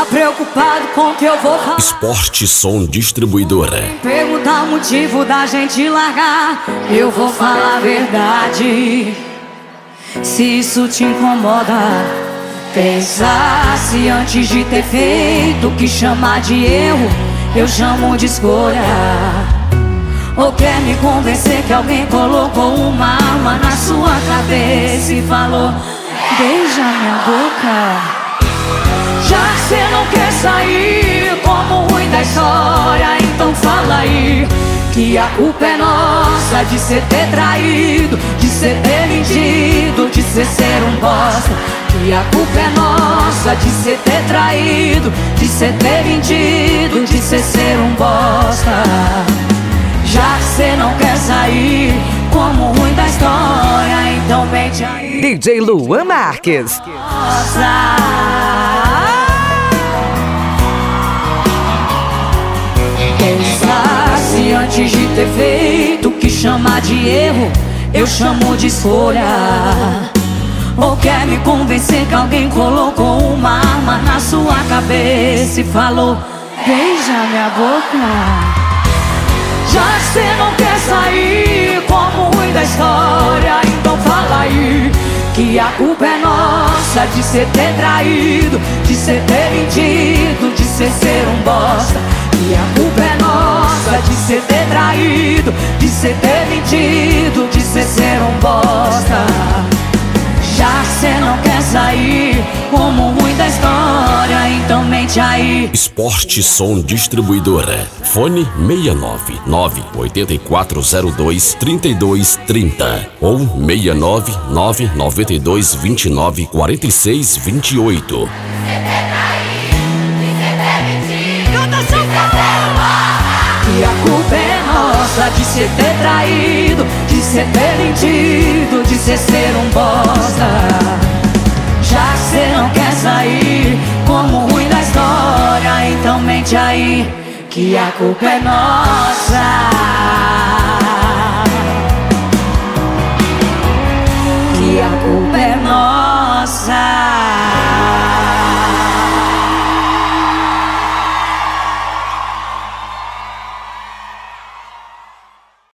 preocupado com o que eu vou falar. Esporte Som Distribuidora. Perguntar o motivo da gente largar, eu vou falar a verdade. Se isso te incomoda, pensasse antes de ter feito o que chamar de erro, eu chamo de escolha. Ou quer me convencer que alguém colocou uma arma na sua cabeça e falou: beija minha boca. Já que cê não quer sair como ruim da história, então fala aí que a culpa é nossa de cê ter traído, de cê ter mentido, de cê ser um bosta. Que a culpa é nossa de cê ter traído, de cê ter mentido, de cê ser um bosta. Já que cê não quer sair como ruim da história, então mente aí. DJ Luan Marques. Pensasse antes de ter feito o que chamar de erro, eu chamo de escolha. Ou quer me convencer que alguém colocou uma arma na sua cabeça e falou: beija minha boca. Já que cê não quer sair como ruim da história, então fala aí que a culpa é nossa de cê ter traído, de cê ter mentido, de cê ser um bosta. E a culpa é nossa de cê ter traído, de cê ter mentido, de cê ser um bosta. Já que cê não quer sair como ruim da história, então mente aí. Esporte Som Distribuidora. Fone 699-8402-3230 ou 699-9229-4628. E a culpa é nossa de cê ter traído, de cê ter mentido, de cê ser um bosta. Já que cê não quer sair como ruim da história, então mente aí que a culpa é nossa. Que a culpa é nossa.